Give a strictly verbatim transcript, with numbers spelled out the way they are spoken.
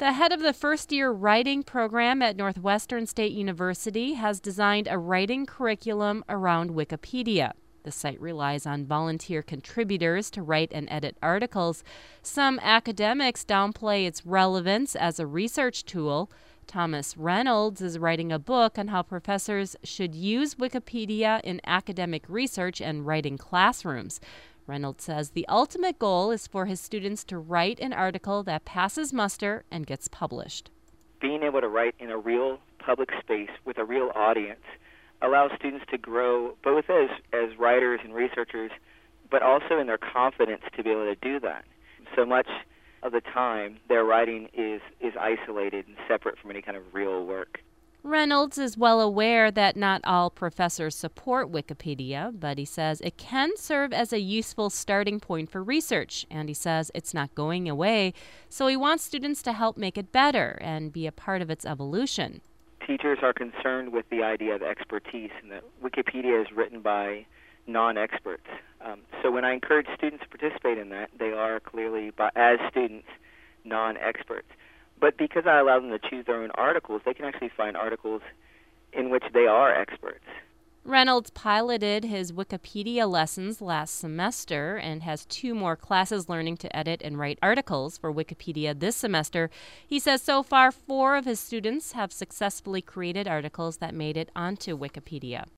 The head of the first-year writing program at Northwestern State University has designed a writing curriculum around Wikipedia. The site relies on volunteer contributors to write and edit articles. Some academics downplay its relevance as a research tool. Thomas Reynolds is writing a book on how professors should use Wikipedia in academic research and writing classrooms. Reynolds says the ultimate goal is for his students to write an article that passes muster and gets published. Being able to write in a real public space with a real audience allows students to grow both as, as writers and researchers, but also in their confidence to be able to do that. So much of the time, their writing is, is isolated and separate from any kind of real work. Reynolds is well aware that not all professors support Wikipedia, but he says it can serve as a useful starting point for research, and he says it's not going away, so he wants students to help make it better and be a part of its evolution. Teachers are concerned with the idea of expertise, and that Wikipedia is written by non-experts. Um, so when I encourage students to participate in that, they are clearly, by, as students, non-experts. But because I allow them to choose their own articles, they can actually find articles in which they are experts. Reynolds piloted his Wikipedia lessons last semester and has two more classes learning to edit and write articles for Wikipedia this semester. He says so far, four of his students have successfully created articles that made it onto Wikipedia.